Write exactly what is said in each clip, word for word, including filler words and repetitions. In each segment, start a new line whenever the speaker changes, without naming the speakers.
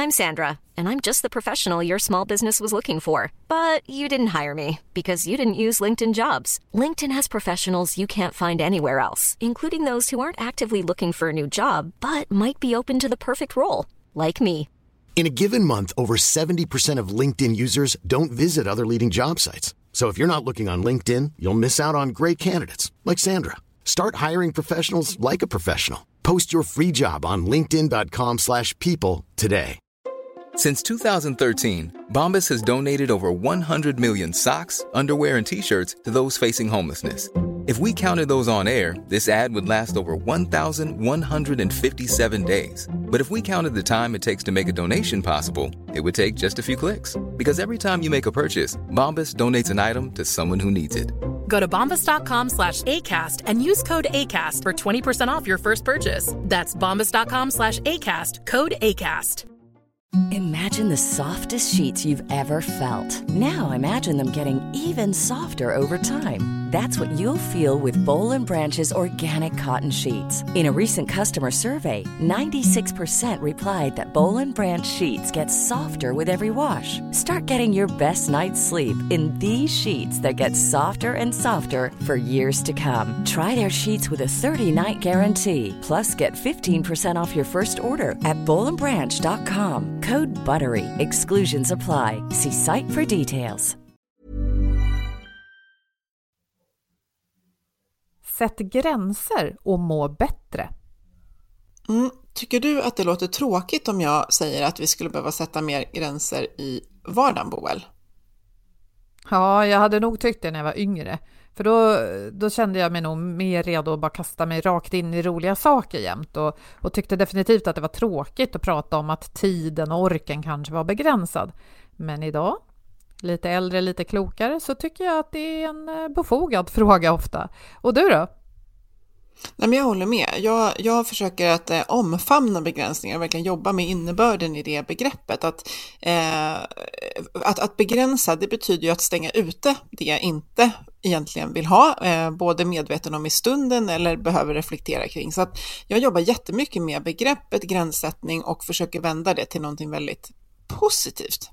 I'm Sandra, and I'm just the professional your small business was looking for. But you didn't hire me because you didn't use LinkedIn Jobs. LinkedIn has professionals you can't find anywhere else, including those who aren't actively looking for a new job, but might be open to the perfect role, like me.
In a given month, over seventy percent of LinkedIn users don't visit other leading job sites. So if you're not looking on LinkedIn, you'll miss out on great candidates like Sandra. Start hiring professionals like a professional. Post your free job on linkedin dot com slash people today.
Since two thousand thirteen, Bombas has donated over one hundred million socks, underwear, and T-shirts to those facing homelessness. If we counted those on air, this ad would last over one thousand one hundred fifty-seven days. But if we counted the time it takes to make a donation possible, it would take just a few clicks. Because every time you make a purchase, Bombas donates an item to someone who needs it.
Go to bombas.com slash ACAST and use code ACAST for twenty percent off your first purchase. That's bombas.com slash ACAST, code ACAST.
Imagine the softest sheets you've ever felt. Now imagine them getting even softer over time. That's what you'll feel with Boll and Branch's organic cotton sheets. In a recent customer survey, ninety-six percent replied that Boll and Branch sheets get softer with every wash. Start getting your best night's sleep in these sheets that get softer and softer for years to come. Try their sheets with a thirty-night guarantee. Plus, get fifteen percent off your first order at boll and branch dot com. Code BUTTERY. Exclusions apply. See site for details.
Sätt gränser och må bättre.
Mm, tycker du att det låter tråkigt om jag säger att vi skulle behöva sätta mer gränser i vardagen, Boel?
Ja, jag hade nog tyckt det när jag var yngre. För då, då kände jag mig nog mer redo att bara kasta mig rakt in i roliga saker jämt. Och, och tyckte definitivt att det var tråkigt att prata om att tiden och orken kanske var begränsad. Men idag, lite äldre, lite klokare, så tycker jag att det är en befogad fråga ofta. Och du då?
Nej, men jag håller med. Jag, jag försöker att eh, omfamna begränsningar och verkligen jobba med innebörden i det begreppet. Att, eh, att, att begränsa, det betyder ju att stänga ute det jag inte egentligen vill ha, eh, både medveten om i stunden eller behöver reflektera kring. Så att jag jobbar jättemycket med begreppet gränssättning och försöker vända det till någonting väldigt positivt.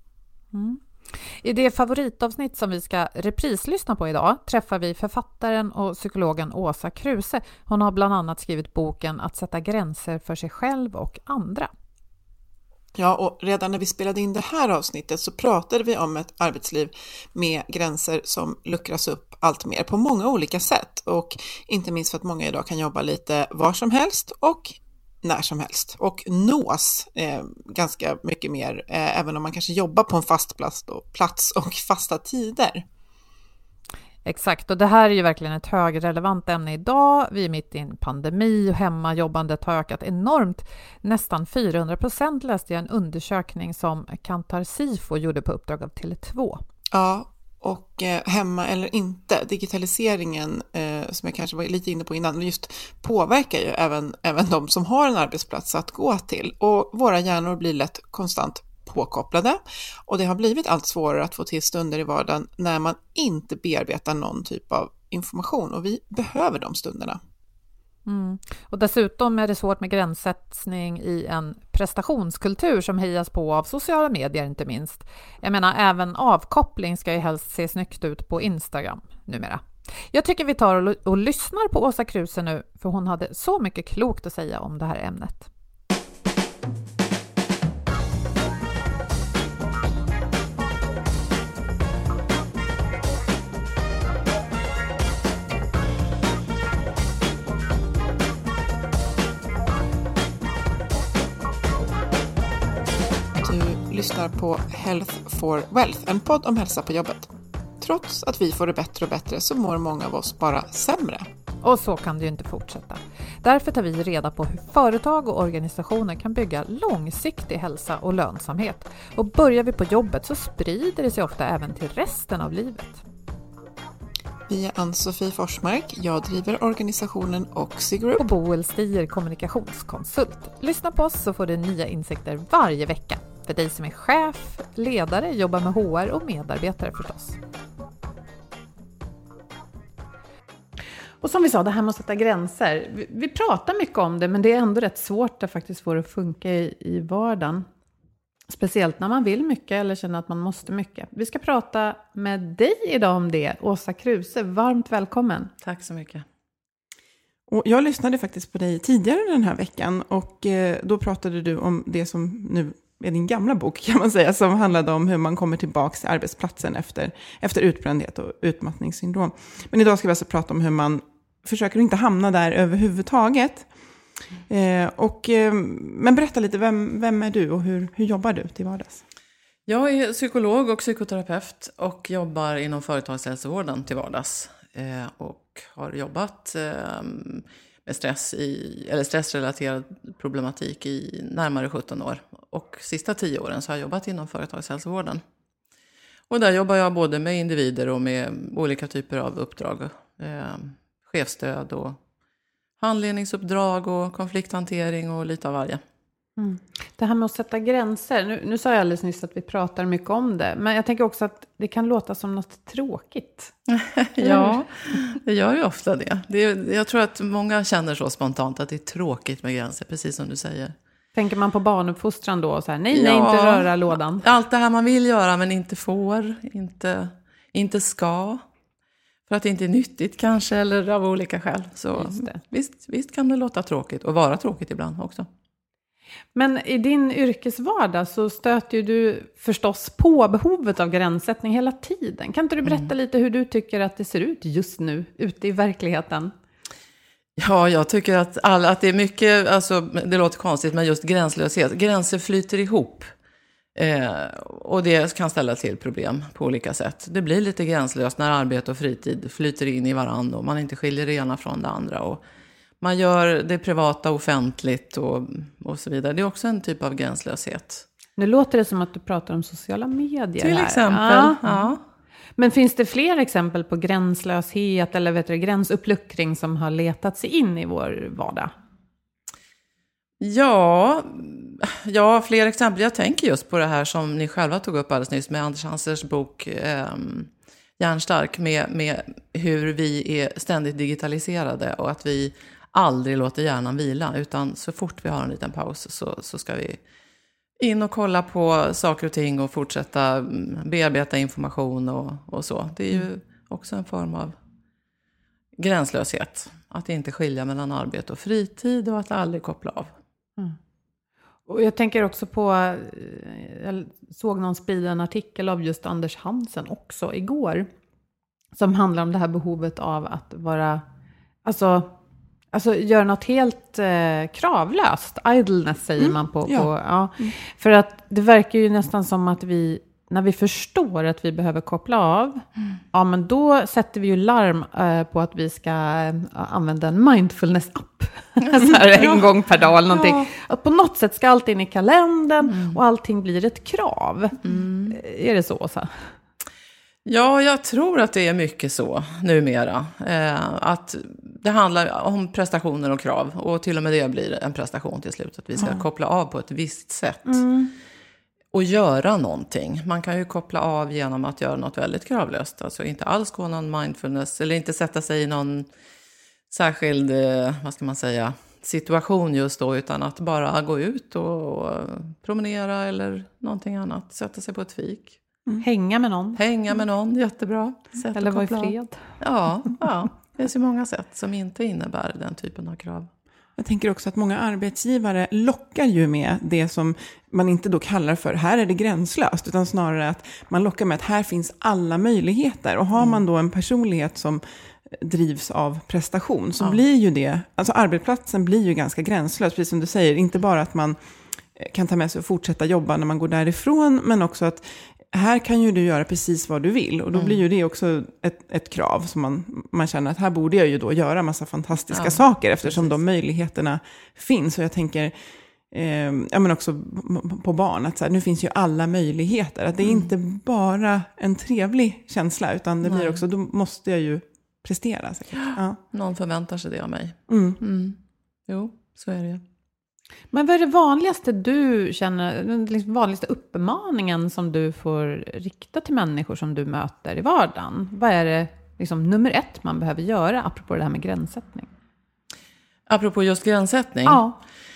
Mm. I det favoritavsnitt som vi ska reprislyssna på idag träffar vi författaren och psykologen Åsa Kruse. Hon har bland annat skrivit boken Att sätta gränser för sig själv och andra.
Ja, och redan när vi spelade in det här avsnittet så pratade vi om ett arbetsliv med gränser som luckras upp allt mer på många olika sätt. Och inte minst för att många idag kan jobba lite var som helst och när som helst och nås eh, ganska mycket mer eh, även om man kanske jobbar på en fast plats och, plats och fasta tider.
Exakt, och det här är ju verkligen ett högrelevant ämne idag. Vi är mitt i en pandemi och hemmajobbandet har ökat enormt. Nästan fyrahundra procent läste jag en undersökning som Kantar Sifo gjorde på uppdrag av Tele två.
Ja, och eh, hemma eller inte, digitaliseringen eh, som jag kanske var lite inne på innan, just påverkar ju även, även de som har en arbetsplats att gå till. Och våra hjärnor blir lätt konstant påkopplade och det har blivit allt svårare att få till stunder i vardagen när man inte bearbetar någon typ av information och vi behöver de stunderna.
Mm. Och dessutom är det svårt med gränssättning i en prestationskultur som hejas på av sociala medier inte minst. Jag menar, även avkoppling ska ju helst se snyggt ut på Instagram numera. Jag tycker vi tar och, och lyssnar på Åsa Kruse nu för hon hade så mycket klokt att säga om det här ämnet.
Lyssnar på Health for Wealth, en podd om hälsa på jobbet. Trots att vi får det bättre och bättre så mår många av oss bara sämre.
Och så kan det ju inte fortsätta. Därför tar vi reda på hur företag och organisationer kan bygga långsiktig hälsa och lönsamhet. Och börjar vi på jobbet så sprider det sig ofta även till resten av livet.
Vi är Ann-Sofie Forsmark, jag driver organisationen Oxigroup.
Och Boel Stier, kommunikationskonsult. Lyssna på oss så får du nya insikter varje vecka. För dig som är chef, ledare, jobbar med H R och medarbetare förstås.
Och som vi sa, det här med att sätta gränser. Vi, vi pratar mycket om det, men det är ändå rätt svårt att faktiskt få det att funka i, i vardagen. Speciellt när man vill mycket eller känner att man måste mycket. Vi ska prata med dig idag om det. Åsa Kruse, varmt välkommen.
Tack så mycket.
Och jag lyssnade faktiskt på dig tidigare den här veckan och då pratade du om det som nu är din gamla bok kan man säga, som handlade om hur man kommer tillbaka till arbetsplatsen efter, efter utbrändhet och utmattningssyndrom. Men idag ska vi alltså prata om hur man försöker inte hamna där överhuvudtaget. Eh, och, eh, men berätta lite, vem, vem är du och hur, hur jobbar du till vardags?
Jag är psykolog och psykoterapeut och jobbar inom företagshälsovården till vardags. Eh, och har jobbat eh, med stress i, eller stressrelaterad problematik i närmare sjutton år. Och sista tio åren så har jag jobbat inom företagshälsovården. Och där jobbar jag både med individer och med olika typer av uppdrag. Eh, chefstöd och handledningsuppdrag och konflikthantering och lite av varje.
Mm. Det här med att sätta gränser. Nu, nu sa jag alldeles nyss att vi pratar mycket om det. Men jag tänker också att det kan låta som något tråkigt.
Ja, det gör ju ofta det. det är, jag tror att många känner så spontant att det är tråkigt med gränser, precis som du säger.
Tänker man på barnuppfostran då? Så här, nej, ja, nej, inte röra lådan.
Allt det här man vill göra men inte får, inte, inte ska. För att det inte är nyttigt kanske, eller av olika skäl. Så visst, visst kan det låta tråkigt och vara tråkigt ibland också.
Men i din yrkesvardag så stöter ju du förstås på behovet av gränssättning hela tiden. Kan inte du berätta mm. lite hur du tycker att det ser ut just nu ute i verkligheten?
Ja, jag tycker att, alla, att det är mycket, alltså det låter konstigt, men just gränslöshet. Gränser flyter ihop. Eh, och det kan ställa till problem på olika sätt. Det blir lite gränslöst när arbete och fritid flyter in i varandra och man inte skiljer det ena från det andra. Och man gör det privata offentligt och, och så vidare. Det är också en typ av gränslöshet.
Nu låter det som att du pratar om sociala medier
till
här.
exempel,
ja.
ja.
Men finns det fler exempel på gränslöshet eller vet du, gränsuppluckring som har letat sig in i vår vardag?
Ja, ja, fler exempel. Jag tänker just på det här som ni själva tog upp alldeles nyss med Anders Hansers bok eh, Hjärnstark, med, med hur vi är ständigt digitaliserade och att vi aldrig låter hjärnan vila, utan så fort vi har en liten paus så, så ska vi in och kolla på saker och ting och fortsätta bearbeta information och, och så. Det är ju mm. också en form av gränslöshet. Att inte skilja mellan arbete och fritid och att aldrig koppla av. Mm.
Och jag tänker också på, jag såg någon sprida en artikel av just Anders Hansen också igår. Som handlar om det här behovet av att vara, alltså, alltså göra något helt eh, kravlöst. Idleness säger mm. man på. på ja. Ja. Mm. För att det verkar ju nästan som att vi, när vi förstår att vi behöver koppla av, mm. ja men då sätter vi ju larm eh, på att vi ska eh, använda en mindfulness-app. Så här en ja. gång per dag eller någonting. Ja. Att på något sätt ska allt in i kalendern mm. och allting blir ett krav. Mm. Är det så? så?
Ja, jag tror att det är mycket så numera. Eh, att det handlar om prestationer och krav. Och till och med det blir en prestation till slut. Att vi ska mm. koppla av på ett visst sätt. Mm. Och göra någonting. Man kan ju koppla av genom att göra något väldigt kravlöst. Alltså inte alls gå någon mindfulness. Eller inte sätta sig i någon särskild, eh, vad ska man säga, situation just då. Utan att bara gå ut och, och promenera eller någonting annat. Sätta sig på ett fik.
Mm. Hänga med någon.
Hänga med någon, jättebra. Sätt
eller vara i fred.
Ja, ja, det är så många sätt som inte innebär den typen av krav.
Jag tänker också att många arbetsgivare lockar ju med det som man inte då kallar för här är det gränslöst, utan snarare att man lockar med att här finns alla möjligheter. Och har man då en personlighet som drivs av prestation så ja. blir ju det, alltså arbetsplatsen blir ju ganska gränslös, precis som du säger. Inte bara att man kan ta med sig och fortsätta jobba när man går därifrån, men också att här kan ju du göra precis vad du vill. Och då mm. blir ju det också ett, ett krav som man, man känner att här borde jag ju då göra massa fantastiska ja, saker eftersom precis. de möjligheterna finns. Och jag tänker eh, ja, men också på barn att så här, nu finns ju alla möjligheter. Att det är mm. inte bara en trevlig känsla utan det Nej. blir också, då måste jag ju prestera. Säkert. Ja.
Någon förväntar sig det av mig.
Mm.
Mm. Jo, så är det.
Men vad är det vanligaste du känner, den liksom vanligaste uppmaningen som du får rikta till människor som du möter i vardagen? Vad är det liksom nummer ett man behöver göra apropå det här med gränssättning?
Apropå just gränssättning?
Ja.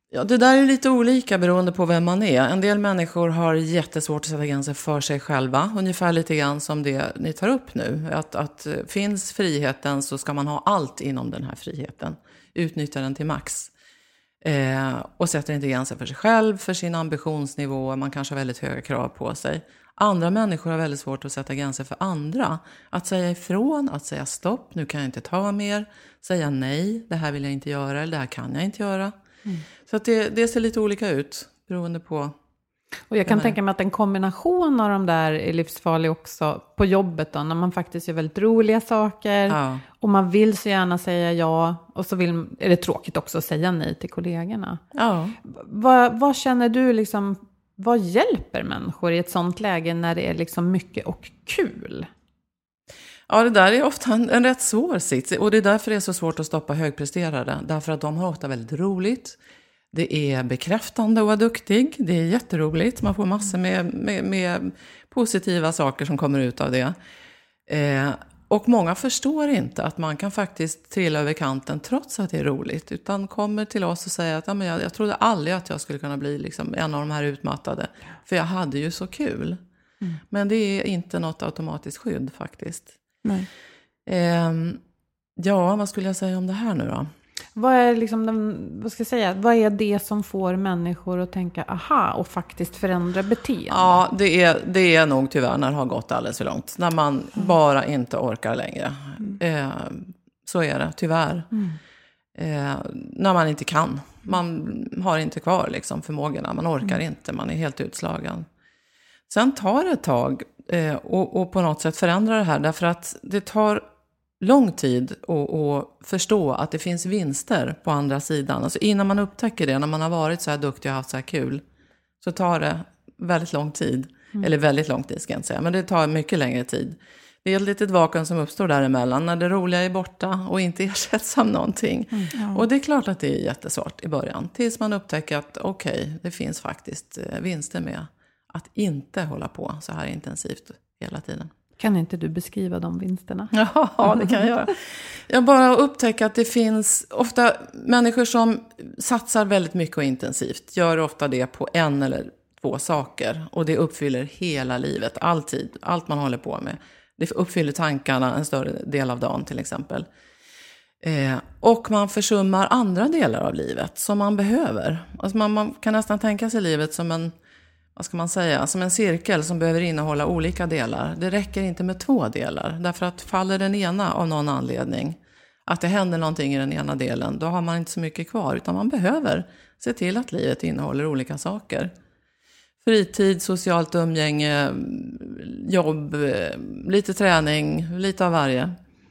Ja, det där är lite olika beroende på vem man är. En del människor har jättesvårt att sätta gränser för sig själva. Ungefär lite grann som det ni tar upp nu. Att, att finns friheten så ska man ha allt inom den här friheten. Utnyttja den till max. Eh, och sätter inte gränser för sig själv, för sin ambitionsnivå. Man kanske har väldigt höga krav på sig. Andra människor har väldigt svårt att sätta gränser för andra. Att säga ifrån, att säga stopp, nu kan jag inte ta mer. Säga nej, det här vill jag inte göra eller det här kan jag inte göra. Mm. Så att det, det ser lite olika ut beroende på.
Och jag kan tänka mig att en kombination av de där är livsfarlig också på jobbet då, när man faktiskt gör väldigt roliga saker ja. Och man vill så gärna säga ja och så vill, är det tråkigt också att säga nej till kollegorna. Ja. Vad, vad känner du liksom, vad hjälper människor i ett sånt läge när det är liksom mycket och kul?
Ja, det där är ofta en, en rätt svår sits. Och det är därför det är så svårt att stoppa högpresterare. Därför att de har ofta väldigt roligt. Det är bekräftande att vara duktig. Det är jätteroligt. Man får massor med, med, med positiva saker som kommer ut av det. Eh, och många förstår inte att man kan faktiskt trilla över kanten trots att det är roligt. Utan kommer till oss och säger att ja, men jag, jag trodde aldrig att jag skulle kunna bli liksom en av de här utmattade. För jag hade ju så kul. Mm. Men det är inte något automatiskt skydd faktiskt. Nej. Eh, ja, vad skulle jag säga om det här nu då?
Vad är liksom den, vad ska jag säga, vad är det som får människor att tänka aha och faktiskt förändra beteende? Ja,
det är, det är nog tyvärr när det har gått alldeles för långt. När man mm. bara inte orkar längre. Mm. Eh, så är det, tyvärr. Mm. Eh, när man inte kan. Man har inte kvar liksom förmågorna. Man orkar mm. inte, man är helt utslagen. Sen tar det ett tag eh, och, och på något sätt förändra det här. Därför att det tar lång tid att förstå att det finns vinster på andra sidan. Alltså innan man upptäcker det, när man har varit så här duktig och haft så här kul, så tar det väldigt lång tid. Mm. Eller väldigt lång tid ska jag inte säga, men det tar mycket längre tid. Det är ett litet vakuum som uppstår däremellan när det roliga är borta och inte ersätts av någonting. Mm, ja. Och det är klart att det är jättesvårt i början. Tills man upptäcker att okej, okay, det finns faktiskt vinster med att inte hålla på så här intensivt hela tiden.
Kan inte du beskriva de vinsterna?
Ja, det kan jag göra. Jag bara upptäcker att det finns ofta människor som satsar väldigt mycket och intensivt. Gör ofta det på en eller två saker. Och det uppfyller hela livet, alltid. Allt man håller på med. Det uppfyller tankarna en större del av dagen till exempel. Eh, och man försummar andra delar av livet som man behöver. Alltså man, man kan nästan tänka sig livet som en... Vad ska man säga? Som en cirkel som behöver innehålla olika delar. Det räcker inte med två delar. Därför att faller den ena av någon anledning, att det händer någonting i den ena delen, då har man inte så mycket kvar. Utan man behöver se till att livet innehåller olika saker. Fritid, socialt umgänge, jobb, lite träning, lite av varje.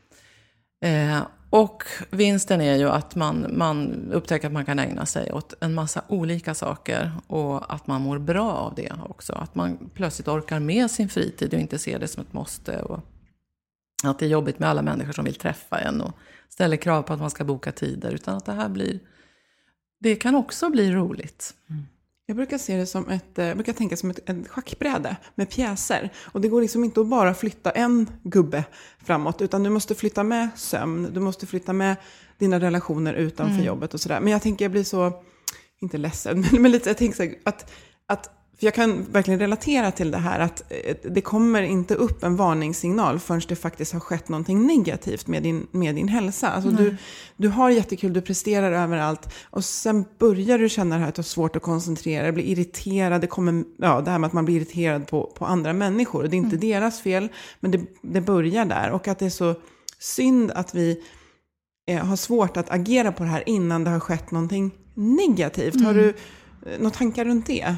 Eh, och vinsten är ju att man, man upptäcker att man kan ägna sig åt en massa olika saker. Och att man mår bra av det också. Att man plötsligt orkar med sin fritid och inte ser det som ett måste. Och att det är jobbigt med alla människor som vill träffa en och ställer krav på att man ska boka tider. Utan att det här blir, det kan också bli roligt. Mm.
Jag brukar se det som ett, jag brukar tänka som ett, ett schackbräde med pjäser. Och det går liksom inte att bara flytta en gubbe framåt, utan du måste flytta med sömn, du måste flytta med dina relationer utanför mm. jobbet och sådär. Men jag tänker, jag blir så, inte ledsen, men lite, jag tänker så att, att för jag kan verkligen relatera till det här att det kommer inte upp en varningssignal förrän det faktiskt har skett någonting negativt med din, med din hälsa. Alltså du, du har jättekul, du presterar överallt och sen börjar du känna det här att du har svårt att koncentrera dig, blir irriterad, det kommer, ja, det här med att man blir irriterad på, på andra människor. Och det är inte mm. deras fel, men det, det börjar där. Och att det är så synd att vi eh, har svårt att agera på det här innan det har skett någonting negativt. Mm. Har du eh, några tankar runt det?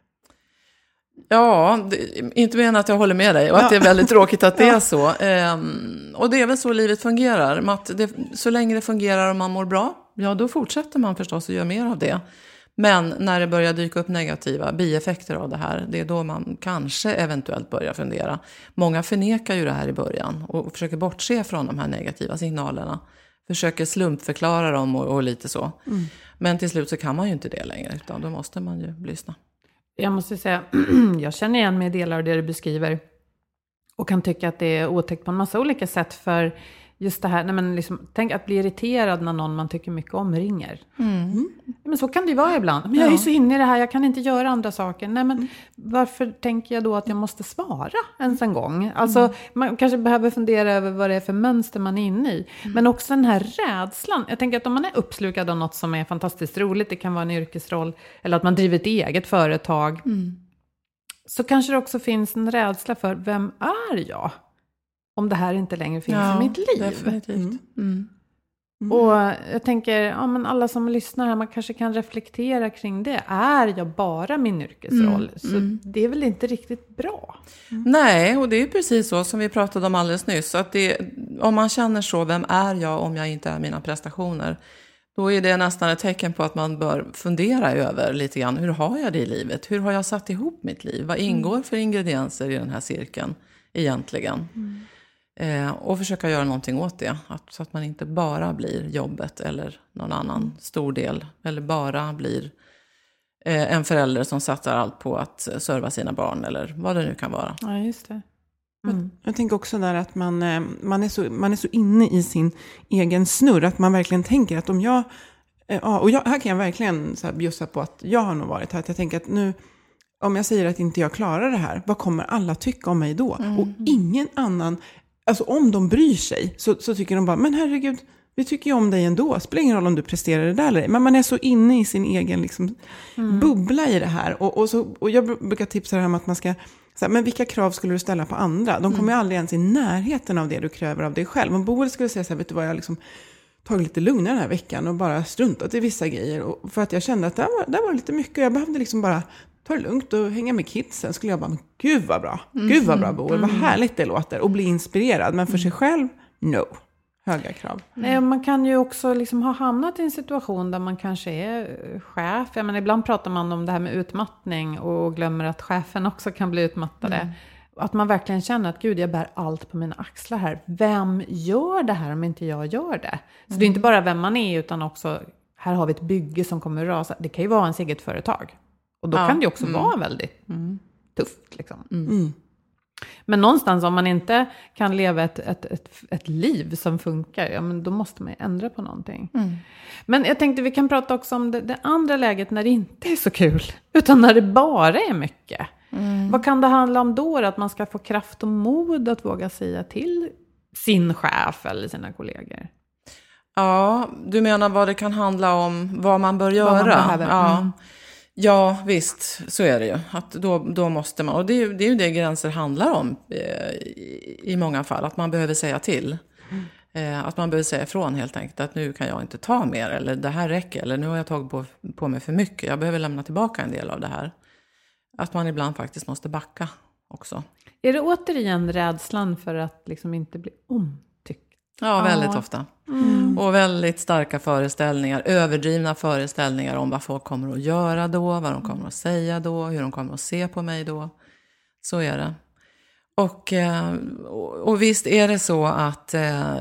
Ja, det, inte menar att jag håller med dig och att ja. det är väldigt tråkigt att det ja. är så. Ehm, och det är väl så livet fungerar. Att det, så länge det fungerar och man mår bra, ja då fortsätter man förstås att göra mer av det. Men när det börjar dyka upp negativa bieffekter av det här, det är då man kanske eventuellt börjar fundera. Många förnekar ju det här i början och försöker bortse från de här negativa signalerna. Försöker slumpförklara dem och, och lite så. Mm. Men till slut så kan man ju inte det längre, utan då måste man ju lyssna.
Jag måste säga, jag känner igen mig delar av det du beskriver och kan tycka att det är otäckt på en massa olika sätt, för just det här, nej men liksom, tänk att bli irriterad när någon man tycker mycket om ringer.
Mm.
Men så kan det ju vara ibland. Men jag är så inne i det här, jag kan inte göra andra saker. Nej men varför tänker jag då att jag måste svara ens en gång? Alltså mm. man kanske behöver fundera över vad det är för mönster man är inne i. Mm. Men också den här rädslan. Jag tänker att om man är uppslukad av något som är fantastiskt roligt, det kan vara en yrkesroll, eller att man driver ett eget företag. Mm. Så kanske det också finns en rädsla för, vem är jag? Om det här inte längre finns ja, i mitt liv.
Definitivt. Mm. Mm.
Mm. Och jag tänker, ja men alla som lyssnar här, man kanske kan reflektera kring det. Är jag bara min yrkesroll? Mm. Så mm. det är väl inte riktigt bra?
Mm. Nej, och det är precis så som vi pratade om alldeles nyss. Att det, om man känner så, vem är jag om jag inte är mina prestationer? Då är det nästan ett tecken på att man bör fundera över lite grann. Hur har jag det i livet? Hur har jag satt ihop mitt liv? Vad ingår mm. för ingredienser i den här cirkeln egentligen? Mm. Eh, och försöka göra någonting åt det. Att, så att man inte bara blir jobbet eller någon annan mm. stor del. Eller bara blir eh, en förälder som satsar allt på att serva sina barn. Eller vad det nu kan vara.
Ja, just det.
Mm. Jag tänker också där att man, man, är så, man är så inne i sin egen snurr. Att man verkligen tänker att om jag... Ja, och jag, här kan jag verkligen så här bjussa på att jag har nog varit här. Att jag tänker att nu... Om jag säger att inte jag klarar det här, vad kommer alla tycka om mig då? Mm. Och ingen annan... Alltså om de bryr sig så, så tycker de bara, men herregud, vi tycker ju om dig ändå. Spelar ingen roll om du presterar det där eller ej. Men man är så inne i sin egen liksom, mm. bubbla i det här. Och, och, så, och jag brukar tipsa det här om att man ska, så här, men vilka krav skulle du ställa på andra? De kommer mm. ju aldrig ens i närheten av det du kräver av dig själv. Om Boel skulle säga så här, vet du vad, jag liksom tagit lite lugnare den här veckan och bara struntat i vissa grejer. Och för att jag kände att det var, det var lite mycket. Jag behövde liksom bara ta det lugnt och hänga med kidsen. Skulle jag bara, men gud vad bra. Mm. Gud vad bra Boel, vad härligt det låter. Och bli inspirerad. Men för sig själv, no. Höga krav.
Nej, man kan ju också liksom ha hamnat i en situation där man kanske är chef. Jag menar, ibland pratar man om det här med utmattning och glömmer att chefen också kan bli utmattade. Mm. Att man verkligen känner att gud, jag bär allt på mina axlar här. Vem gör det här om inte jag gör det? Så mm. det är inte bara vem man är utan också, här har vi ett bygge som kommer att rasa. Det kan ju vara ens eget företag. Och då ja. kan det också mm. vara väldigt mm. tufft. Liksom. Mm. Mm. Men någonstans om man inte kan leva ett, ett, ett, ett liv som funkar, ja, men då måste man ändra på någonting. Mm. Men jag tänkte vi kan prata också om det, det andra läget när det inte är så kul. Utan när det bara är mycket. Mm. Vad kan det handla om då? Att man ska få kraft och mod att våga säga till sin chef eller sina kollegor?
Ja, du menar vad det kan handla om, vad man bör göra?
Vad man behöver.
Ja.
Mm.
Ja, visst, så är det ju. Att då, då måste man, och det är, ju, det är ju det gränser handlar om eh, i, i många fall. Att man behöver säga till. Mm. Eh, att man behöver säga ifrån helt enkelt. Att nu kan jag inte ta mer, eller det här räcker. Eller nu har jag tagit på, på mig för mycket. Jag behöver lämna tillbaka en del av det här. Att man ibland faktiskt måste backa också.
Är det återigen rädslan för att liksom inte bli omtyckt?
Ja, väldigt ja. ofta. Mm. Och väldigt starka föreställningar, överdrivna föreställningar om vad folk kommer att göra då, vad de kommer att säga då, hur de kommer att se på mig då. Så är det. Och, och visst är det så att eh,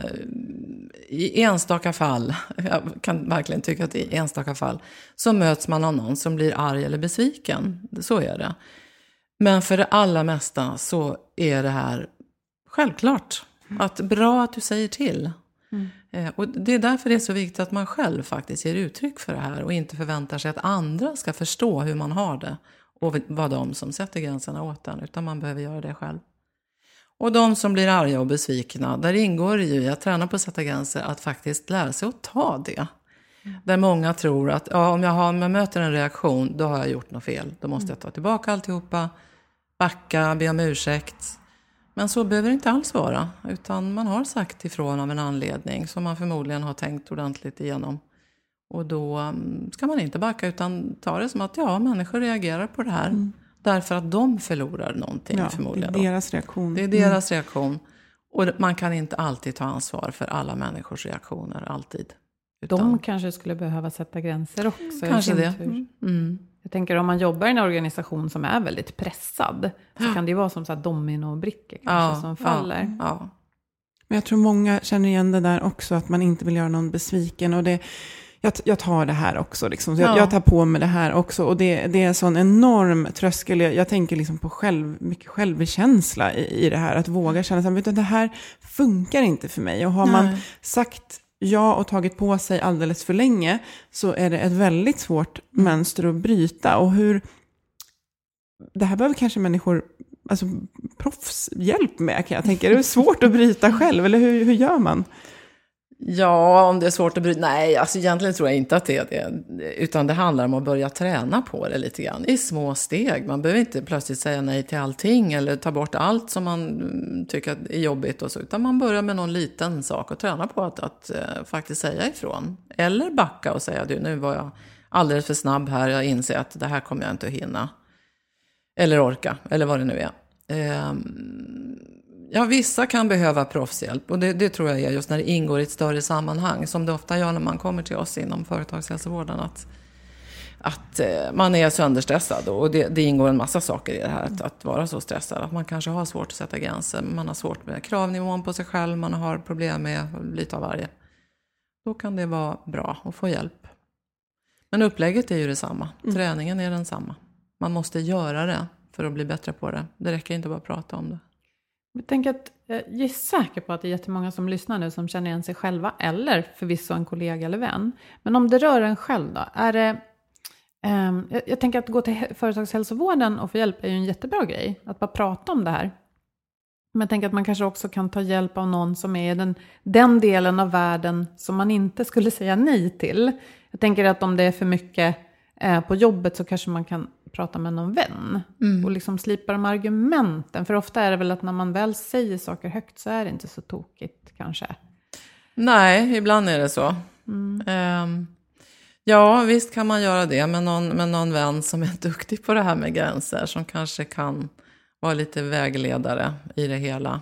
i enstaka fall, jag kan verkligen tycka att i enstaka fall, så möts man av någon som blir arg eller besviken. Så är det. Men för det allra mesta så är det här självklart. Att bra att du säger till. Mm. Eh, och det är därför det är så viktigt att man själv faktiskt ger uttryck för det här. Och inte förväntar sig att andra ska förstå hur man har det. Och vad de som sätter gränserna åt en. Utan man behöver göra det själv. Och de som blir arga och besvikna. Där ingår det ju att träna på att sätta gränser. Att faktiskt lära sig att ta det. Mm. Där många tror att ja, om, jag har, om jag möter en reaktion. Då har jag gjort något fel. Då måste mm. jag ta tillbaka alltihopa. Backa, be om ursäkt. Men så behöver det inte alls vara, utan man har sagt ifrån av en anledning som man förmodligen har tänkt ordentligt igenom. Och då ska man inte backa utan ta det som att ja, människor reagerar på det här. Mm. Därför att de förlorar någonting
ja,
förmodligen.
Det är deras reaktion.
Det är deras mm. reaktion. Och man kan inte alltid ta ansvar för alla människors reaktioner, alltid.
Utan de kanske skulle behöva sätta gränser också.
Kanske det. Mm. Mm.
Jag tänker om man jobbar i en organisation som är väldigt pressad. Så kan det ju vara som så här dominobrickor kanske
ja,
som faller.
Ja, ja.
Men jag tror många känner igen det där också. Att man inte vill göra någon besviken. Och det, Jag, jag tar det här också. Liksom. Jag,
ja.
jag tar på mig det här också. Och det, det är en sån enorm tröskel. Jag, jag tänker liksom på själv, mycket självkänsla i, i det här. Att våga känna att det här funkar inte för mig. Och har Nej. man sagt ja och tagit på sig alldeles för länge, så är det ett väldigt svårt mm. mönster att bryta. Och hur... Det här behöver kanske människor... Alltså proffshjälp med, kan jag tänka. Det är svårt att bryta själv. Eller hur, hur gör man?
Ja, om det är svårt att bryta. Nej, alltså egentligen tror jag inte att det är det. Utan det handlar om att börja träna på det lite grann. I små steg. Man behöver inte plötsligt säga nej till allting. Eller ta bort allt som man tycker är jobbigt och så. Utan man börjar med någon liten sak och träna på att, att uh, faktiskt säga ifrån. Eller backa och säga, du, nu var jag alldeles för snabb här. Jag inser att det här kommer jag inte att hinna. Eller orka, eller vad det nu är. Um, Ja, vissa kan behöva proffshjälp, och det, det tror jag är just när det ingår i ett större sammanhang, som det ofta gör när man kommer till oss inom företagshälsovården, att, att eh, man är sönderstressad, och det, det ingår en massa saker i det här, att, att vara så stressad, att man kanske har svårt att sätta gränser, man har svårt med kravnivån på sig själv, man har problem med lite av varje. Då kan det vara bra att få hjälp. Men upplägget är ju detsamma, mm. träningen är densamma. Man måste göra det för att bli bättre på det, det räcker inte bara att prata om det.
Jag tänker att jag är säker på att det är jättemånga som lyssnar nu som känner igen sig själva, eller förvisso en kollega eller vän. Men om det rör en själv då, är det... Eh, jag, jag tänker att gå till företagshälsovården och få hjälp är ju en jättebra grej. Att bara prata om det här. Men jag tänker att man kanske också kan ta hjälp av någon som är den, den delen av världen som man inte skulle säga nej till. Jag tänker att om det är för mycket eh, på jobbet, så kanske man kan prata med någon vän. Mm. Och liksom slipa de argumenten. För ofta är det väl att när man väl säger saker högt, så är det inte så tokigt kanske.
Nej, ibland är det så.
Mm.
Um, ja, visst kan man göra det med någon, med någon vän som är duktig på det här med gränser. Som kanske kan vara lite vägledare i det hela.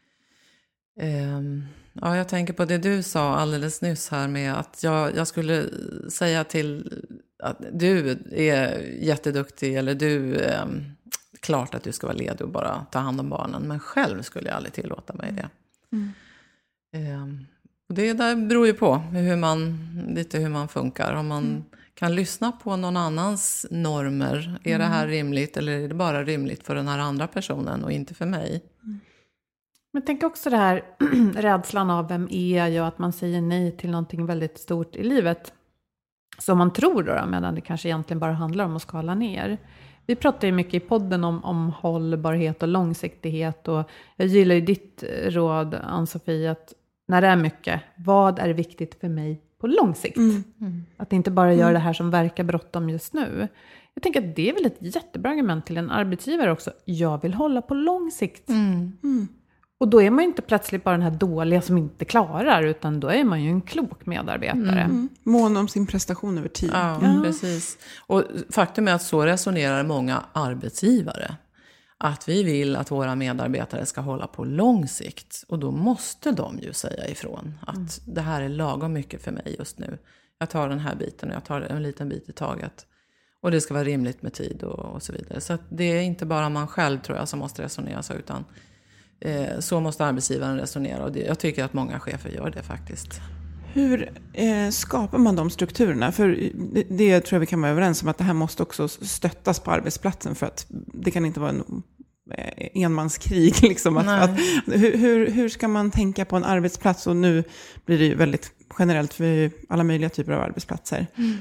Um, ja, jag tänker på det du sa alldeles nyss här med att jag, jag skulle säga till... att du är jätteduktig, eller du eh, klart att du ska vara ledig och bara ta hand om barnen, men själv skulle jag aldrig tillåta mig det.
Mm.
Eh, och det där beror ju på hur man, lite hur man funkar. Om man mm. kan lyssna på någon annans normer, är mm. det här rimligt, eller är det bara rimligt för den här andra personen och inte för mig?
Mm. Men tänk också det här rädslan av vem är jag, att man säger nej till någonting väldigt stort i livet. Som man tror då, medan det kanske egentligen bara handlar om att skala ner. Vi pratar ju mycket i podden om, om hållbarhet och långsiktighet. Och jag gillar ju ditt råd, Ann-Sofie, att när det är mycket, vad är viktigt för mig på lång sikt?
Mm. Mm.
Att inte bara göra det här som verkar bråttom just nu. Jag tänker att det är väl ett jättebra argument till en arbetsgivare också. Jag vill hålla på lång sikt.
Mm.
Mm. Och då är man ju inte plötsligt bara den här dåliga som inte klarar, utan då är man ju en klok medarbetare.
Mm. Mån om sin prestation över tid.
Ja,
ja,
precis. Och faktum är att så resonerar många arbetsgivare. Att vi vill att våra medarbetare ska hålla på lång sikt. Och då måste de ju säga ifrån att mm. det här är lagom mycket för mig just nu. Jag tar den här biten och jag tar en liten bit i taget. Och det ska vara rimligt med tid och, och så vidare. Så att det är inte bara man själv, tror jag, som måste resonera så, utan eh, så måste arbetsgivaren resonera. Och det, jag tycker att många chefer gör det faktiskt.
Hur eh, skapar man de strukturerna? För det, det tror jag vi kan vara överens om, att det här måste också stöttas på arbetsplatsen, för att det kan inte vara en eh, enmanskrig. Liksom, att, att, hur, hur, hur ska man tänka på en arbetsplats? Och nu blir det ju väldigt generellt för alla möjliga typer av arbetsplatser.
Mm.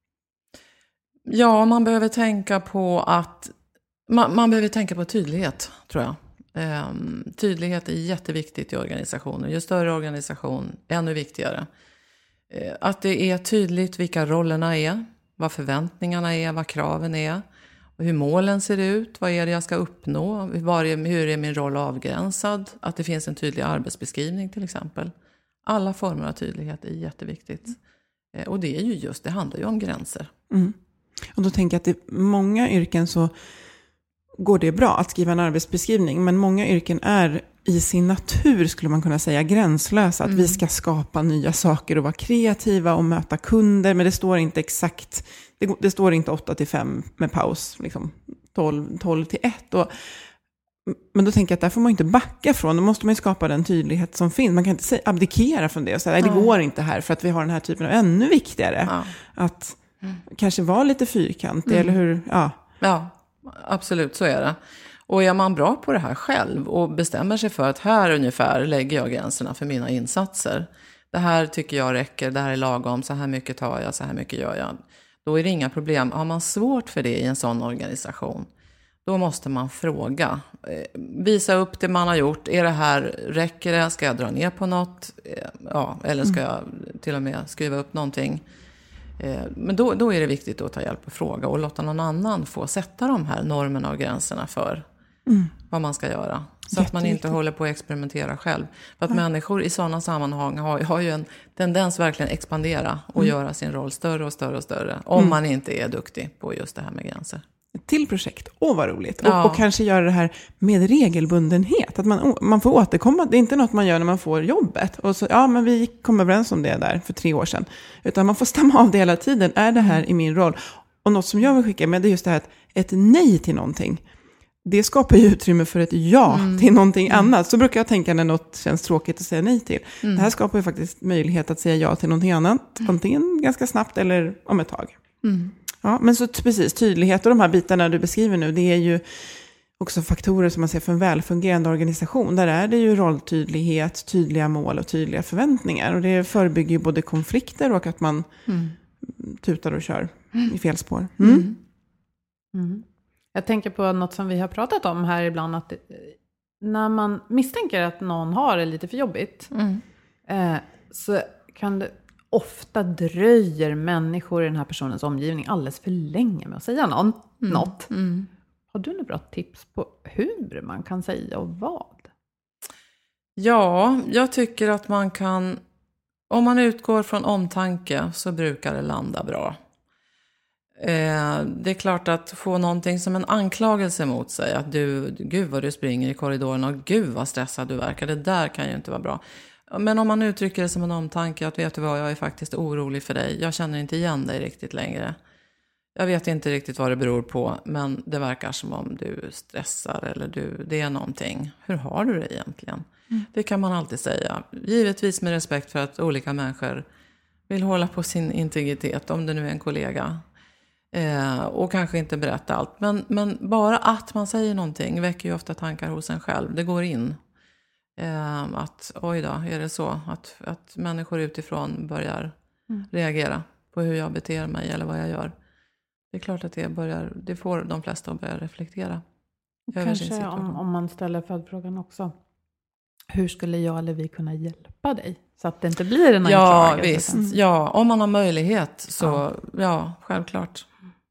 Ja, man behöver tänka på att man, man behöver tänka på tydlighet, tror jag. Um, tydlighet är jätteviktigt i organisationer. Ju större organisation, ännu viktigare. Uh, att det är tydligt vilka rollerna är, vad förväntningarna är, vad kraven är, och hur målen ser ut, vad är det jag ska uppnå, var är, hur är min roll avgränsad, att det finns en tydlig arbetsbeskrivning till exempel. Alla former av tydlighet är jätteviktigt. Uh, och det är ju just, det handlar ju om gränser.
Mm. Och då tänker jag att i många yrken så går det bra att skriva en arbetsbeskrivning. Men många yrken är i sin natur, skulle man kunna säga, gränslösa. Att mm. vi ska skapa nya saker och vara kreativa och möta kunder. Men det står inte exakt, det, det står inte åtta till fem med paus. Liksom tolv till ett. Och Men då tänker jag att där får man inte backa från. Då måste man ju skapa den tydlighet som finns. Man kan inte säga, abdikera från det och säga, nej, det
ja.
går inte här för att vi har den här typen av ännu viktigare.
Ja.
Att
mm.
kanske vara lite fyrkantig, mm. eller hur? Ja.
ja, absolut, så är det. Och är man bra på det här själv och bestämmer sig för att här ungefär lägger jag gränserna för mina insatser. Det här tycker jag räcker, det här är lagom, så här mycket tar jag, så här mycket gör jag. Då är det inga problem. Har man svårt för det i en sån organisation, då måste man fråga. Visa upp det man har gjort. Är det här, räcker det? Ska jag dra ner på något? Ja, eller ska jag till och med skriva upp någonting? Men då, då är det viktigt att ta hjälp och fråga och låta någon annan få sätta de här normerna och gränserna för mm. vad man ska göra. Så att man inte håller på att experimentera själv. För att ja. människor i sådana sammanhang har, har ju en tendens verkligen expandera och mm. göra sin roll större och större och större. Om mm. man inte är duktig på just det här med gränser.
Till projekt. Åh, vad roligt.
Ja.
Och, och kanske göra det här med regelbundenhet. Att man, man får återkomma. Det är inte något man gör när man får jobbet. Och så, ja, men vi kom överens om det där för tre år sedan. Utan man får stämma av det hela tiden. Är det här i min roll? Och något som jag vill skicka med, det är just det här att ett nej till någonting, det skapar ju utrymme för ett ja mm. till någonting mm. annat. Så brukar jag tänka när något känns tråkigt att säga nej till. Mm. Det här skapar ju faktiskt möjlighet att säga ja till någonting annat. Mm. Antingen ganska snabbt eller om ett tag. Mm. Ja, men så precis, tydlighet och de här bitarna du beskriver nu, det är ju också faktorer som man ser för en välfungerande organisation. Där är det ju rolltydlighet, tydliga mål och tydliga förväntningar. Och det förebygger ju både konflikter och att man mm. tutar och kör mm. i fel spår. Mm.
Mm. Mm. Jag tänker på något som vi har pratat om här ibland, att när man misstänker att någon har det lite för jobbigt mm. eh, så kan det ofta dröjer människor i den här personens omgivning alldeles för länge med att säga någon, mm. något. Mm. Har du några bra tips på hur man kan säga och vad?
Ja, jag tycker att man kan, om man utgår från omtanke så brukar det landa bra. Eh, det är klart att få någonting som en anklagelse mot sig, att du, gud vad du springer i korridoren och gud vad stressad du verkar, det där kan ju inte vara bra. Men om man uttrycker det som en omtanke, att vet du vad, jag är faktiskt orolig för dig. Jag känner inte igen dig riktigt längre. Jag vet inte riktigt vad det beror på, men det verkar som om du stressar eller du, det är någonting. Hur har du det egentligen? Mm. Det kan man alltid säga. Givetvis med respekt för att olika människor vill hålla på sin integritet, om det nu är en kollega. Eh, och kanske inte berätta allt. Men, men bara att man säger någonting väcker ju ofta tankar hos en själv. Det går in. Eh, att oj då, är det så att, att människor utifrån börjar mm. reagera på hur jag beter mig eller vad jag gör. Det är klart att det, börjar, det får de flesta att börja reflektera.
Kanske om, om man ställer följdfrågan också. Hur skulle jag eller vi kunna hjälpa dig? Så att det inte blir en
Ja, visst. Mm. Ja, om man har möjlighet så, ja, ja självklart.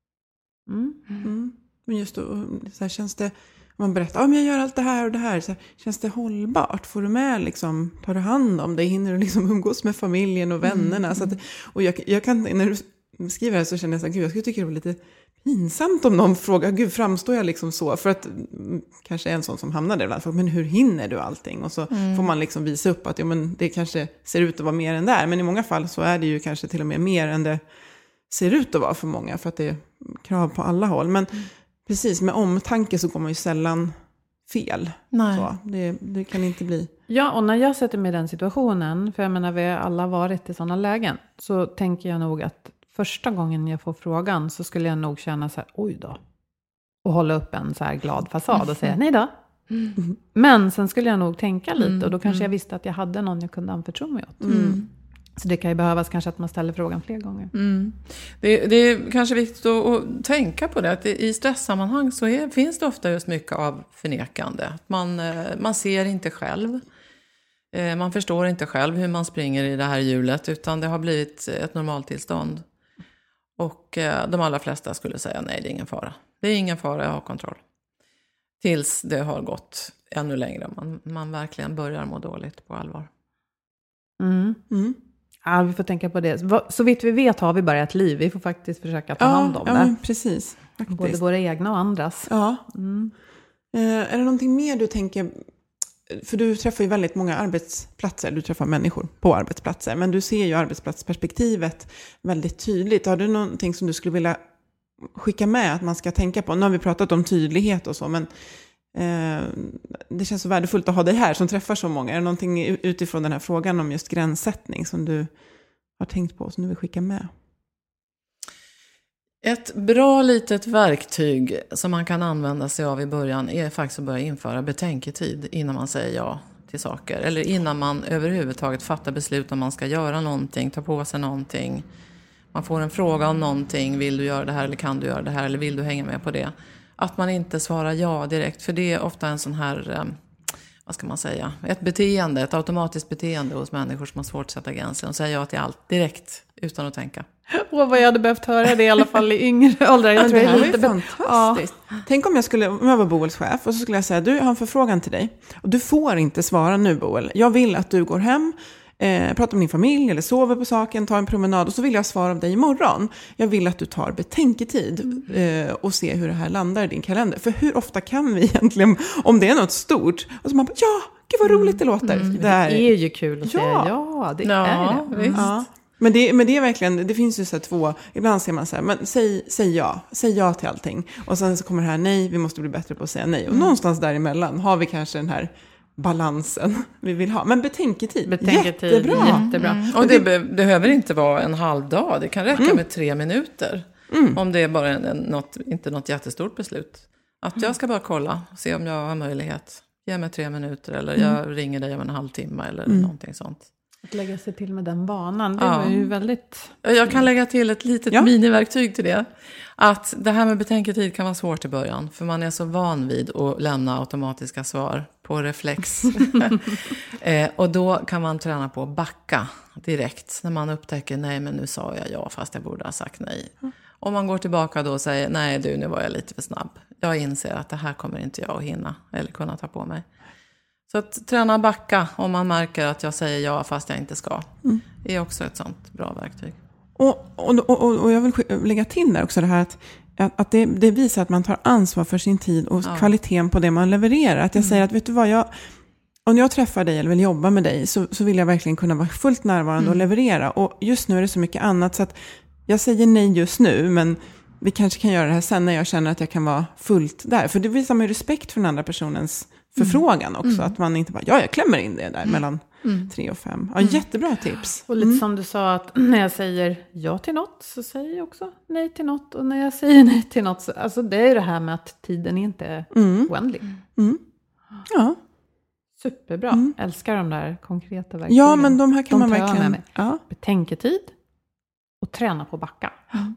Mm. Mm. Men just då, så här känns det, man berättar, om jag gör allt det här och det här, så här, känns det hållbart? Får du med, liksom, tar du hand om det? Hinner du liksom umgås med familjen och vännerna? Mm. Så att, och jag, jag kan, när du skriver det så känner jag så här, gud, jag skulle tycka det var lite pinsamt om någon frågar, gud, framstår jag liksom så? För att kanske en sån som hamnar där ibland, men hur hinner du allting? Och så mm. får man liksom visa upp att ja, men det kanske ser ut att vara mer än där. Men i många fall så är det ju kanske till och med mer än det ser ut att vara för många, för att det är krav på alla håll. Men mm. precis, med omtanke så går man ju sällan fel.
Nej.
Så det, det kan inte bli.
Ja, och när jag sätter mig i den situationen, för jag menar vi har alla varit i sådana lägen, så tänker jag nog att första gången jag får frågan så skulle jag nog känna så här, oj då. Och hålla upp en så här glad fasad och säga, nej då. Mm. Men sen skulle jag nog tänka lite mm. och då kanske jag visste att jag hade någon jag kunde anförtro mig åt. Mm. Så det kan ju behövas kanske att man ställer frågan fler gånger.
Mm. Det, det är kanske viktigt att, att tänka på det. Att i stresssammanhang så är, finns det ofta just mycket av förnekande. Att man, man ser inte själv. Man förstår inte själv hur man springer i det här hjulet. Utan det har blivit ett normaltillstånd. Och de allra flesta skulle säga nej, det är ingen fara. Det är ingen fara, jag har kontroll. Tills det har gått ännu längre. Man, man verkligen börjar må dåligt på allvar.
Mm. Mm. Ja, vi får tänka på det. Så vitt vi vet har vi bara ett liv. Vi får faktiskt försöka ta
ja,
hand om
ja,
det.
Men precis. Faktiskt.
Både våra egna och andras.
Ja. Mm. Eh, är det någonting mer du tänker... För du träffar ju väldigt många arbetsplatser. Du träffar människor på arbetsplatser. Men du ser ju arbetsplatsperspektivet väldigt tydligt. Har du någonting som du skulle vilja skicka med att man ska tänka på? Nu har vi pratat om tydlighet och så. Men eh, det känns så värdefullt att ha dig här som träffar så många. Är det någonting utifrån den här frågan om just gränssättning som du har tänkt på, som du vill skicka med?
Ett bra litet verktyg som man kan använda sig av i början är faktiskt att börja införa betänketid innan man säger ja till saker. Eller innan man överhuvudtaget fattar beslut om man ska göra någonting, ta på sig någonting. Man får en fråga om någonting, vill du göra det här eller kan du göra det här eller vill du hänga med på det? Att man inte svarar ja direkt, för det är ofta en sån här, vad ska man säga, ett beteende, ett automatiskt beteende hos människor som har svårt att sätta gränser och säga ja till allt direkt utan att tänka.
Och vad jag hade behövt höra det i alla fall i yngre åldrar. Jag tror det är lite
fantastiskt. Ja. Tänk om jag skulle, om jag var Boels chef och så skulle jag säga, du, jag har en förfrågan till dig. Och du får inte svara nu, Boel. Jag vill att du går hem, eh, pratar med din familj eller sover på saken, tar en promenad och så vill jag svara av dig imorgon. Jag vill att du tar betänketid eh, och ser hur det här landar i din kalender. För hur ofta kan vi egentligen, om det är något stort, och så man bara, ja, gud vad roligt det låter.
Mm.
Det, är,
det är ju kul att
ja.
säga ja, det
ja,
är det.
Visst.
Ja. Men det, men det är verkligen, det finns ju så här två, ibland säger man så här, men säg, säg ja, säg ja till allting. Och sen så kommer det här, nej, vi måste bli bättre på att säga nej. Och mm. någonstans däremellan har vi kanske den här balansen vi vill ha. Men betänketid,
betänketid
jättebra.
jättebra.
Mm. Och det be- behöver inte vara en halv dag, det kan räcka mm. med tre minuter. Mm. Om det är bara en, en, något, inte något jättestort beslut. Att jag ska bara kolla, se om jag har möjlighet. Ge mig tre minuter eller mm. jag ringer dig om en halvtimme eller mm. någonting sånt.
Att lägga sig till med den vanan, det
ja.
var ju väldigt...
Jag kan lägga till ett litet ja. miniverktyg till det. Att det här med betänketid kan vara svårt i början. För man är så van vid att lämna automatiska svar på reflex. eh, och då kan man träna på att backa direkt. När man upptäcker, nej men nu sa jag ja fast jag borde ha sagt nej. Mm. Om man går tillbaka då och säger, nej du nu var jag lite för snabb. Jag inser att det här kommer inte jag att hinna eller kunna ta på mig. Så att träna backa om man märker att jag säger ja fast jag inte ska. Mm. är också ett sånt bra verktyg.
Och, och, och, och jag vill lägga till där också det här att, att det, det visar att man tar ansvar för sin tid och ja. kvaliteten på det man levererar. Att jag mm. säger att vet du vad, jag, om jag träffar dig eller vill jobba med dig så, så vill jag verkligen kunna vara fullt närvarande mm. och leverera. Och just nu är det så mycket annat så att jag säger nej just nu men vi kanske kan göra det här sen när jag känner att jag kan vara fullt där. För det visar man ju respekt för den andra personens förfrågan också. Mm. Att man inte bara, ja jag klämmer in det där mm. mellan mm. tre och fem. Ja, mm. jättebra tips.
Och lite mm. som du sa att när jag säger ja till något så säger jag också nej till något. Och när jag säger nej till något så, alltså det är det här med att tiden inte är mm. oändlig. Mm.
Ja.
Superbra. Mm. Älskar de där konkreta verktygen.
Ja, men de här kan
de
man verkligen...
Med ja. Betänketid och träna på backa.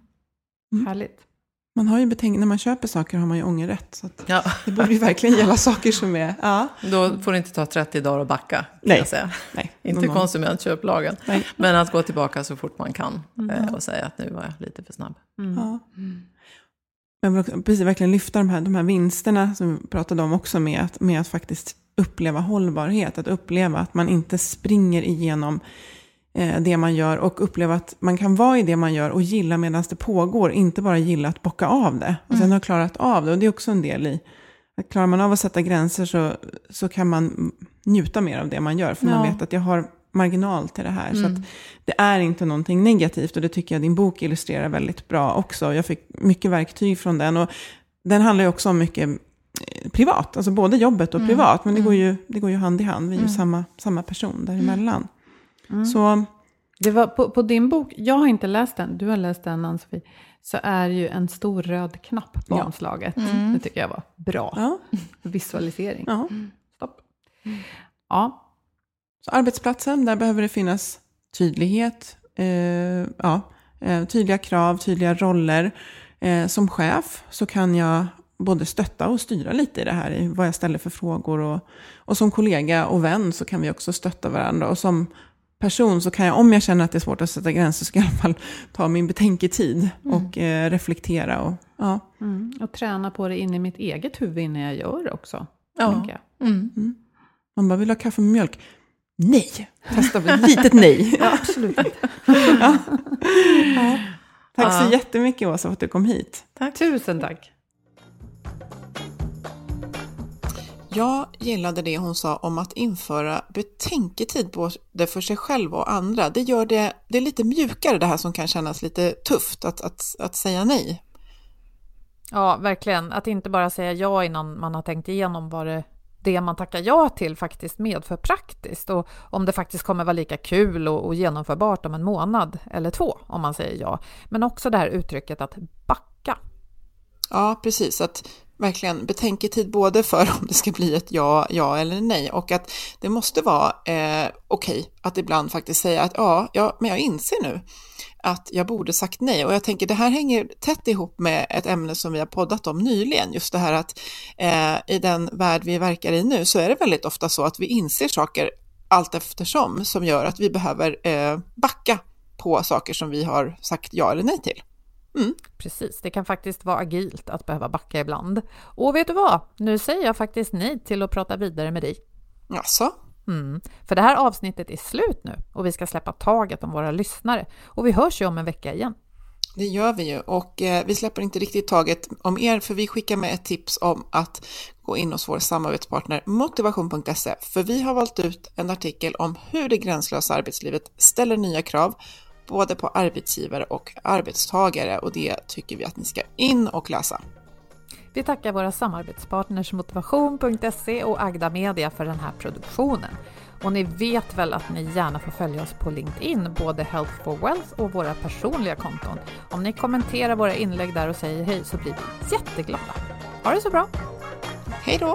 Mm. Härligt.
Man har ju betänk- när man köper saker har man ju ångerrätt. Så att ja. Det borde ju verkligen gälla saker som är... Ja.
Då får det inte ta trettio dagar att backa, kan
Nej.
jag säga.
Nej.
Inte någon... konsumentköplagen. Nej. Men att gå tillbaka så fort man kan mm. och säga att nu var jag lite för snabb.
Mm. Ja. Mm. Jag vill också, precis verkligen lyfta de här, de här vinsterna som vi pratade om också med att, med att faktiskt uppleva hållbarhet. Att uppleva att man inte springer igenom det man gör och uppleva att man kan vara i det man gör och gilla medan det pågår, inte bara gilla att bocka av det och sen mm. ha klarat av det. Och det är också en del i att klarar man av att sätta gränser så, så kan man njuta mer av det man gör för ja. man vet att jag har marginal till det här mm. så att det är inte någonting negativt och det tycker jag din bok illustrerar väldigt bra också. Jag fick mycket verktyg från den och den handlar ju också om mycket privat, alltså både jobbet och mm. privat men det går ju, det går ju hand i hand, vi är ju mm. samma, samma person däremellan. Mm. Så
det var på, på din bok, jag har inte läst den, du har läst den Ann-Sofie, så är ju en stor röd knapp på ja. omslaget. Mm. Det tycker jag var bra. Ja. Visualisering.
Ja.
Stopp. Ja.
Så arbetsplatsen, där behöver det finnas tydlighet, eh, ja, eh, tydliga krav, tydliga roller. Eh, som chef så kan jag både stötta och styra lite i det här, i vad jag ställer för frågor. Och, och som kollega och vän så kan vi också stötta varandra. Och som person så kan jag, om jag känner att det är svårt att sätta gränser, så ska jag i alla fall ta min betänketid mm. och eh, reflektera. Och, ja.
mm. och träna på det in i mitt eget huvud innan jag gör det också.
Ja. Mm. Mm. Man bara, vill ha kaffe med mjölk? Nej! Testa ett litet nej.
Ja, absolut inte.
ja. Ja. Tack ja. så jättemycket Åsa för att du kom hit.
Tack. Tusen tack.
Jag gillade det hon sa om att införa betänketid både för sig själv och andra. Det gör det, det är lite mjukare, det här som kan kännas lite tufft, att, att, att säga nej.
Ja, verkligen. Att inte bara säga ja innan man har tänkt igenom vad det, det man tackar ja till faktiskt medför praktiskt. Och om det faktiskt kommer vara lika kul och, och genomförbart om en månad eller två om man säger ja. Men också det här uttrycket att backa.
Ja, precis. Att verkligen betänketid både för om det ska bli ett ja, ja eller nej. Och att det måste vara eh, okej okay att ibland faktiskt säga att ja, ja, men jag inser nu att jag borde sagt nej. Och jag tänker det här hänger tätt ihop med ett ämne som vi har poddat om nyligen. Just det här att eh, i den värld vi verkar i nu så är det väldigt ofta så att vi inser saker allt eftersom som gör att vi behöver eh, backa på saker som vi har sagt ja eller nej till. Mm.
Precis, det kan faktiskt vara agilt att behöva backa ibland. Och vet du vad? Nu säger jag faktiskt nej till att prata vidare med dig.
Jaså?
Mm. För det här avsnittet är slut nu och vi ska släppa taget om våra lyssnare. Och vi hörs ju om en vecka igen.
Det gör vi ju och eh, vi släpper inte riktigt taget om er för vi skickar med ett tips om att gå in hos vår samarbetspartner motivation punkt se för vi har valt ut en artikel om hur det gränslösa arbetslivet ställer nya krav både på arbetsgivare och arbetstagare och det tycker vi att ni ska in och läsa.
Vi tackar våra samarbetspartners motivation punkt se och Agda Media för den här produktionen. Och ni vet väl att ni gärna får följa oss på LinkedIn, både Health for Wealth och våra personliga konton. Om ni kommenterar våra inlägg där och säger hej så blir vi jätteglada. Ha det så bra!
Hej då!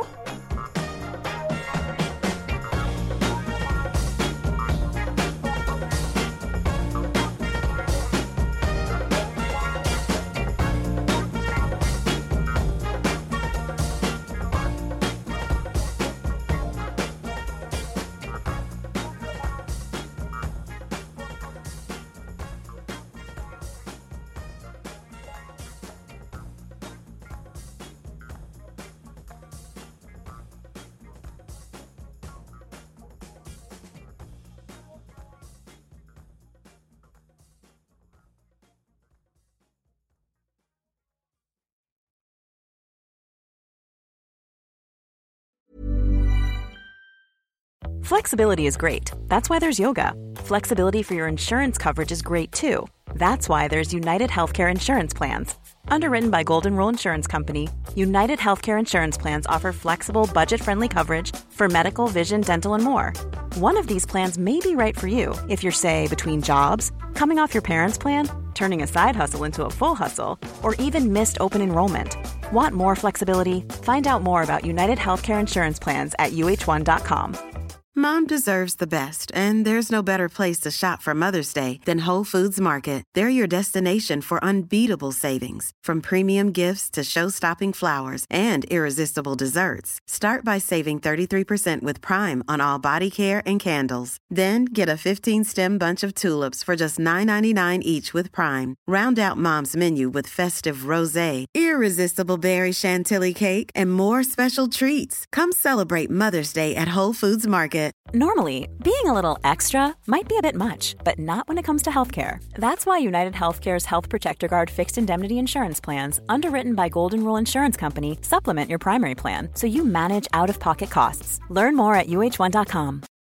Flexibility is great. That's why there's yoga. Flexibility for your insurance coverage is great too. That's why there's United Healthcare Insurance Plans. Underwritten by Golden Rule Insurance Company, United Healthcare Insurance Plans offer flexible, budget-friendly coverage for medical, vision, dental, and more. One of these plans may be right for you if you're, say, between jobs, coming off your parents' plan, turning a side hustle into a full hustle, or even missed open enrollment. Want more flexibility? Find out more about United Healthcare Insurance Plans at U H one dot com.
Mom deserves the best, and there's no better place to shop for Mother's Day than Whole Foods Market. They're your destination for unbeatable savings, from premium gifts to show-stopping flowers and irresistible desserts. Start by saving thirty-three percent with Prime on all body care and candles. Then get a fifteen-stem bunch of tulips for just nine ninety-nine each with Prime. Round out Mom's menu with festive rosé, irresistible berry chantilly cake, and more special treats. Come celebrate Mother's Day at Whole Foods Market.
Normally, being a little extra might be a bit much, but not when it comes to healthcare. That's why United Healthcare's Health Protector Guard fixed indemnity insurance plans, underwritten by Golden Rule Insurance Company, supplement your primary plan so you manage out-of-pocket costs. Learn more at U H one dot com.